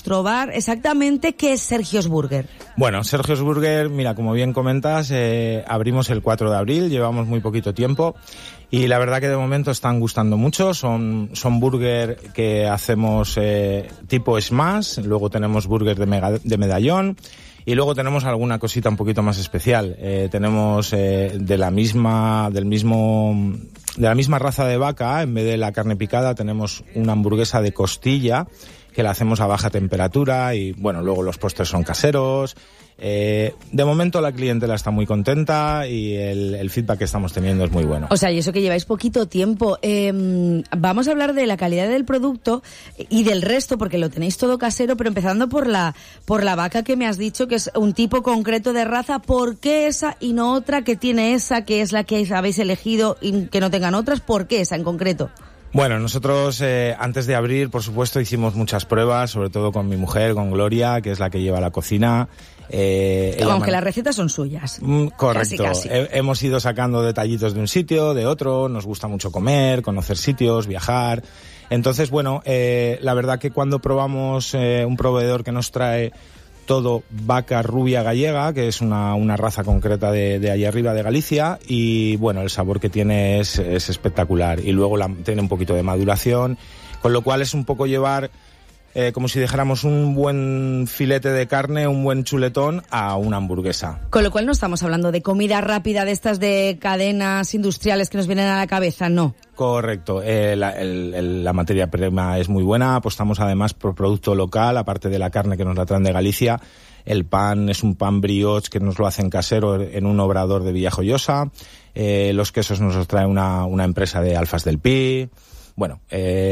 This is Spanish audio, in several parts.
vuestro bar. Exactamente, ¿qué es Sergio's Burger? Bueno, Sergio's Burger, mira, como bien comentas, abrimos el 4 de abril, llevamos muy poquito tiempo y la verdad que de momento están gustando mucho. Son burger que hacemos tipo smash, luego tenemos burger de medallón y luego tenemos alguna cosita un poquito más especial. Tenemos de la misma raza de vaca, en vez de la carne picada tenemos una hamburguesa de costilla que la hacemos a baja temperatura y bueno, luego los postres son caseros. De momento la clientela está muy contenta y el feedback que estamos teniendo es muy bueno. O sea, y eso que lleváis poquito tiempo. Vamos a hablar de la calidad del producto y del resto, porque lo tenéis todo casero, pero empezando por la vaca que me has dicho, que es un tipo concreto de raza. ¿Por qué esa y no otra que tiene esa, que es la que habéis elegido y que no tengan otras? ¿Por qué esa en concreto? Bueno, nosotros antes de abrir, por supuesto, hicimos muchas pruebas, sobre todo con mi mujer, con Gloria, que es la que lleva la cocina. Aunque las recetas son suyas. Correcto. Casi. Hemos ido sacando detallitos de un sitio, de otro. Nos gusta mucho comer, conocer sitios, viajar. Entonces, bueno, la verdad que cuando probamos un proveedor que nos trae todo vaca rubia gallega, que es una raza concreta de allá arriba de Galicia, y bueno, el sabor que tiene es espectacular. Y luego tiene un poquito de maduración, con lo cual es un poco llevar como si dijéramos un buen filete de carne, un buen chuletón a una hamburguesa. Con lo cual no estamos hablando de comida rápida de estas de cadenas industriales que nos vienen a la cabeza, no. Correcto, la materia prima es muy buena, apostamos además por producto local, aparte de la carne que nos la traen de Galicia. El pan es un pan brioche que nos lo hacen casero en un obrador de Villajoyosa. Los quesos nos los trae una empresa de Alfas del Pi. Bueno,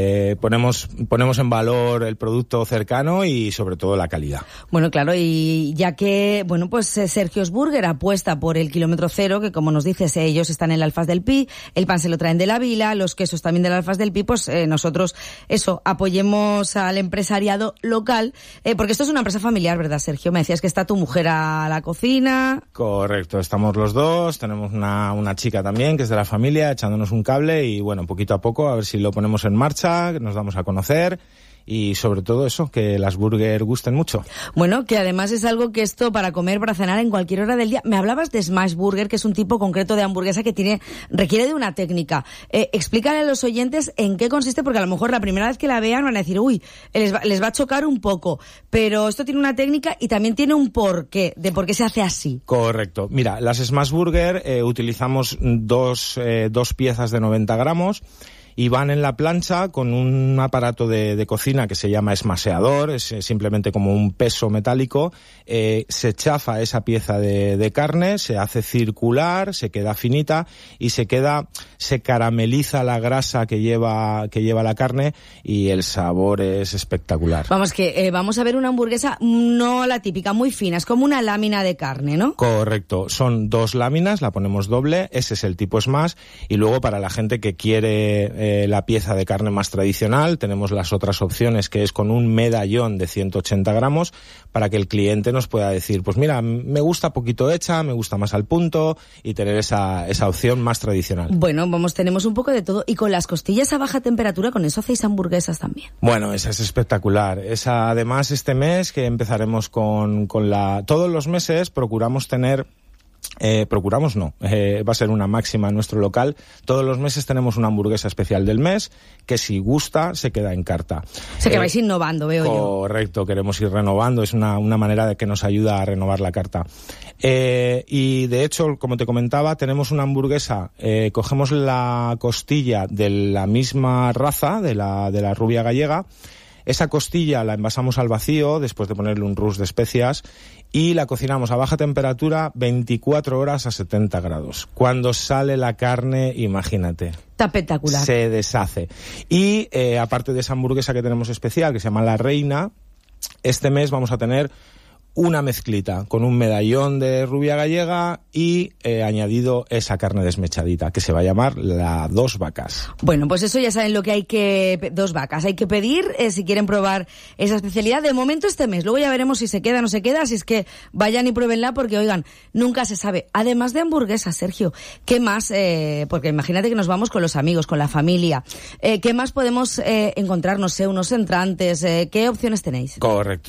ponemos en valor el producto cercano y sobre todo la calidad. Bueno, claro, y ya que, bueno, pues Sergio's Burger apuesta por el kilómetro cero, que como nos dices, ellos están en el Alfas del Pi, el pan se lo traen de la Vila, los quesos también del Alfas del Pi, pues nosotros, apoyemos al empresariado local, porque esto es una empresa familiar, ¿verdad, Sergio? Me decías que está tu mujer a la cocina. Correcto, estamos los dos, tenemos una chica también que es de la familia echándonos un cable y bueno, poquito a poco a ver si lo ponemos en marcha, nos damos a conocer y sobre todo eso, que las burger gusten mucho. Bueno, que además es algo que esto para comer, para cenar en cualquier hora del día. Me hablabas de Smash Burger, que es un tipo concreto de hamburguesa que requiere de una técnica. Explícale a los oyentes en qué consiste, porque a lo mejor la primera vez que la vean van a decir, uy, les va a chocar un poco. Pero esto tiene una técnica y también tiene un porqué, de por qué se hace así. Correcto. Mira, las Smash Burger utilizamos dos piezas de 90 gramos y van en la plancha con un aparato de cocina que se llama esmaseador, es simplemente como un peso metálico, se chafa esa pieza de carne, se hace circular, se queda finita y se carameliza la grasa que lleva la carne y el sabor es espectacular. Vamos, que vamos a ver una hamburguesa no la típica, muy fina, es como una lámina de carne, ¿no? Correcto, son 2 láminas, la ponemos doble, ese es el tipo smash, y luego para la gente que quiere la pieza de carne más tradicional, tenemos las otras opciones que es con un medallón de 180 gramos para que el cliente nos pueda decir, pues mira, me gusta poquito hecha, me gusta más al punto y tener esa opción más tradicional. Bueno, tenemos un poco de todo y con las costillas a baja temperatura, con eso hacéis hamburguesas también. Bueno, esa es espectacular. Esa además este mes que empezaremos todos los meses procuramos tener va a ser una máxima en nuestro local. Todos los meses tenemos una hamburguesa especial del mes que si gusta se queda en carta. O sea que vais innovando, veo yo. Correcto, queremos ir renovando, es una manera de que nos ayuda a renovar la carta. Y de hecho, como te comentaba, tenemos una hamburguesa, cogemos la costilla de la misma raza, de la rubia gallega. Esa costilla la envasamos al vacío después de ponerle un rush de especias y la cocinamos a baja temperatura 24 horas a 70 grados. Cuando sale la carne, imagínate. Está espectacular. Se deshace. Y aparte de esa hamburguesa que tenemos especial, que se llama La Reina, este mes vamos a tener una mezclita con un medallón de rubia gallega y añadido esa carne desmechadita que se va a llamar la 2 vacas. Bueno, pues eso ya saben lo que hay que... 2 vacas. Hay que pedir si quieren probar esa especialidad. De momento este mes. Luego ya veremos si se queda o no se queda. Así es que vayan y pruébenla porque, oigan, nunca se sabe. Además de hamburguesas, Sergio, ¿qué más? Porque imagínate que nos vamos con los amigos, con la familia. ¿Qué más podemos encontrar? No sé, unos entrantes. ¿Qué opciones tenéis? Correcto.